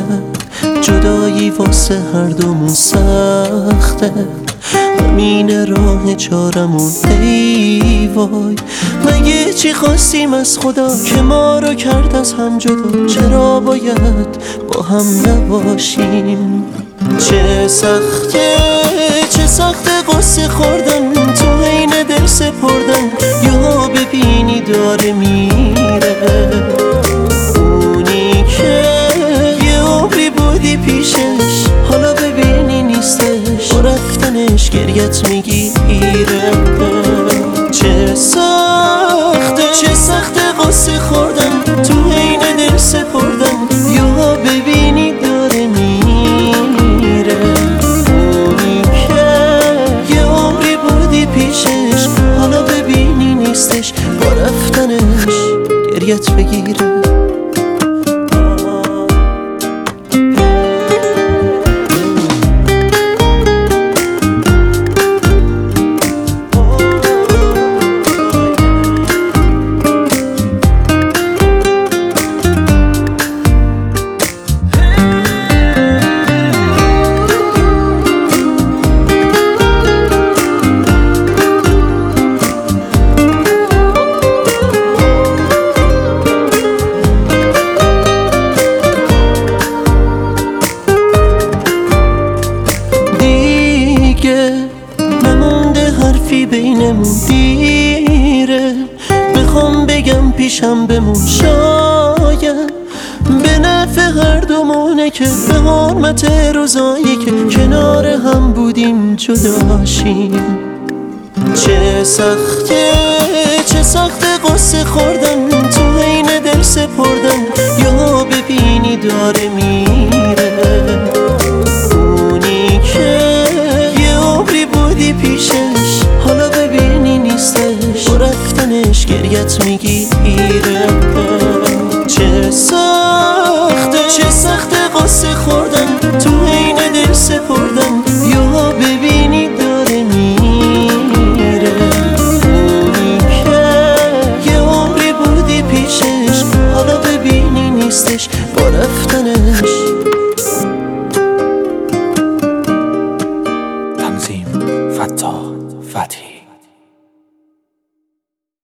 جدایی واسه هر دومون سخته، همین راه چارمون ای وای. مگه چی خواستیم از خدا که ما رو کرد از هم جدا؟ چرا باید با هم نباشیم؟ چه سخته قصه خوردن تو عین دل سپردن، یا ببینی داره میره اونی که یه عمری بودی پیشش، حالا ببینی نیستش، با رفتنش گریت میگیره. چه سخته قصه خوردن تو عین دل سپردن، یا ببینی داره میره اونی که یه عمری بودی پیشش، حالا ببینی نیستش، با رفتنش گریت بگیره. نمونده حرفی بینمون دیره، بخوام بگم پیشم بمون، شاید به نفع هر دومونه که به حرمت روزایی که کنار هم بودیم جداشیم. چه سخته قصه خوردن تو عین دل سپردن، یا ببینی داره میره اونی که بودی پیشش، حالا ببینی نیستش، با رفتنش گریت میگیره. چه سخته قصه خوردن تو عین دل سپردن،